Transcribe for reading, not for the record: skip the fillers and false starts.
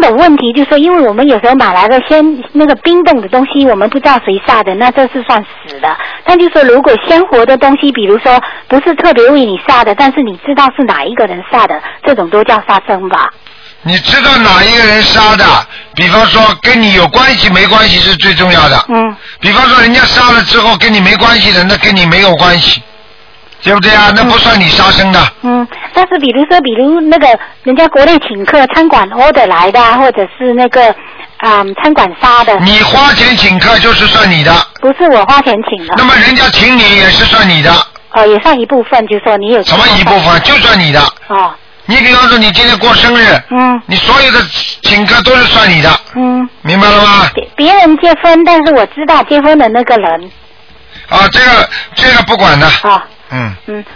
种问题，就是说，因为我们有时候买来的那个冰冻的东西，我们不知道谁杀的，那这是算死的。但就是说，如果鲜活的东西，比如说不是特别为你杀的，但是你知道是哪一个人杀的，这种都叫杀生吧？ 你知道哪一个人杀的？比方说跟你有关系没关系是最重要的。比方说人家杀了之后跟你没关系的，那跟你没有关系。对不对啊？那不算你杀生的。 但是比如那个人家国内请客餐馆 order 来的，或者是那个餐馆杀的。你花钱请客就是算你的。 不是我花钱请的。 那么人家请你也是算你的。 也算一部分，就是说你有。 什么一部分？就算你的。你比方说你今天过生日，你所有的请客都是算你的。明白了吗？ 别人结婚，但是我知道结婚的那个人。 这个不管的。